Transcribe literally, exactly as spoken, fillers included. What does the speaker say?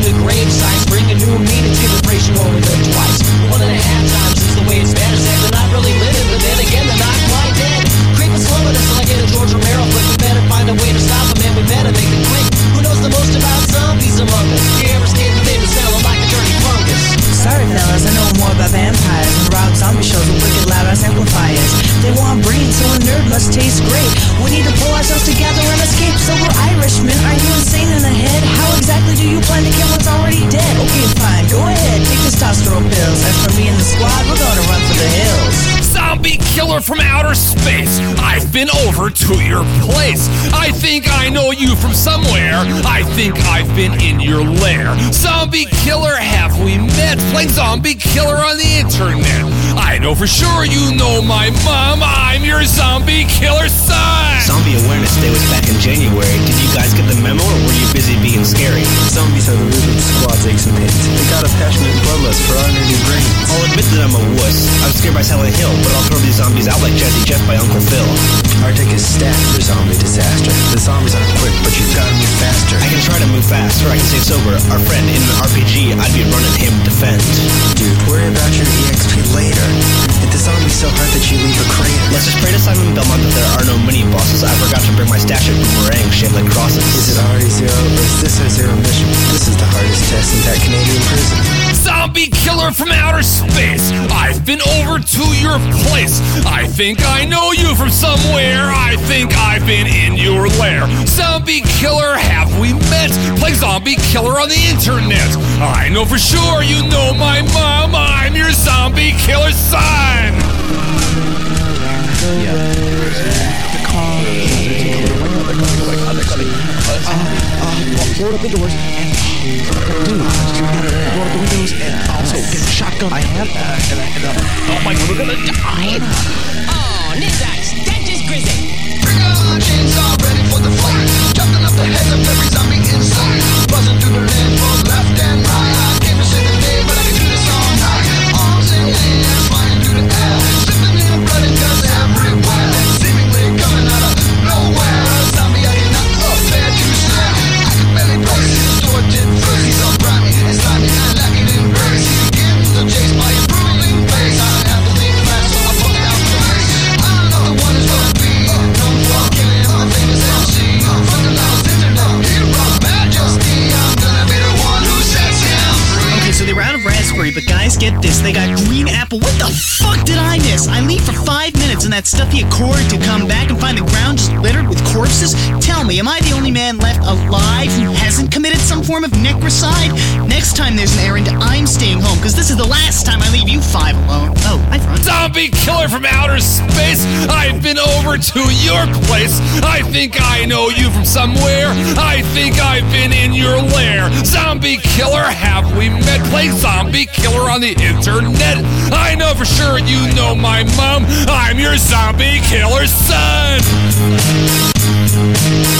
the grave sites, bring a new meaning to the phrase you only live twice. One and a half times is the way it's better said. They're not really living, but then again, they're not quite dead. Creeping slow with us like in a George Romero flick. We better find a way to stop them, and we better make it quick. Who knows the most about zombies among us? You ever stayed in the neighbor's cell like a dirty fungus? Sorry fellas, I know more about vampires than Rob Zombie shows with wicked loud ass amplifiers. They want brains, so a nerd must taste great. We need to pull ourselves together and escape. So we're Irishmen, are you insane in the head? How exactly do you plan to kill what's already dead? Okay, fine, go ahead, take testosterone pills. As for me and the squad, we're gonna run for the hills. Zombie killer from outer space, I've been over to your place. I think I know you from somewhere. I think I've been in your lair. Zombie killer, have we met? Playing zombie killer on the internet. I know for sure you know my mom. I'm your zombie killer son. Zombie Awareness Day was back in January. Did you guys get the memo, or were you busy being scary? Zombies are the root of the squad's aches and pains. They got a passionate bloodlust for our nerdy brains. I'll admit that I'm a wuss. I'm scared by Silent Hill, but I'll throw these zombies out like Jazzy Jeff by Uncle Phil. Our deck is stacked for zombie disaster. The zombies aren't quick, but you've gotta move faster. I can try to move fast, or I can stay sober. Our friend in an R P G, I'd be running him defend. Dude, worry about your E X P later. Hit the zombies so hard that you leave a crater. Let's just pray to Simon Belmont that there are no mini bosses. I forgot to bring my stash of boomerang shaped like crosses. Is it already zero, or is this our zero mission? This is the hardest test in that Canadian prison. Zombie killer from outer space, I've been over to your place. I think I know you from somewhere. I think I've been in your lair. Zombie killer, have we met? Play zombie killer on the internet. I know for sure you know my mom. I'm your zombie killer son. Board up the doors and do board up the windows and also get a shotgun. I have that. And, and, uh, oh my god, we're gonna die. Oh, Nizax, that just grizzly. Bring on chainsaw, ready for the fight. Chopping up the heads of every zombie inside. Buzzing through the land for left and right. I came to save the day, but I can do this all night. Arms in hands, flying through the air. Slipping in the blood and guts everywhere. Seemingly coming out of nowhere. Zombie, I cannot bear to stare. I can barely place his distorted face. He's all grimy and slimy and lacking in grace. He begins the chase by a bruising face. I have to think fast, so I put out the race. I'm not the one who's gonna be known for killing my famous M C. From the loudest internet hero majesty, I'm gonna be the one who sets him free. Okay, so they were out of raspberry, but guys, get this. They got green apple. What the fuck did I miss? I leave for five minutes in that stuffy Accord to come back and find the ground just littered with corpses? Tell me, am I the only man left alive who hasn't committed some form of necrocide? Next time there's an errand, I'm staying home, because this is the last time I leave you five alone. Oh, hi, Front. Zombie killer from outer space, I've been over to your place. I think I know you from somewhere. I think I've been in your lair. Zombie killer, have we met? Play zombie killer on the internet. I know for sure you know my mom. I'm your zombie killer son.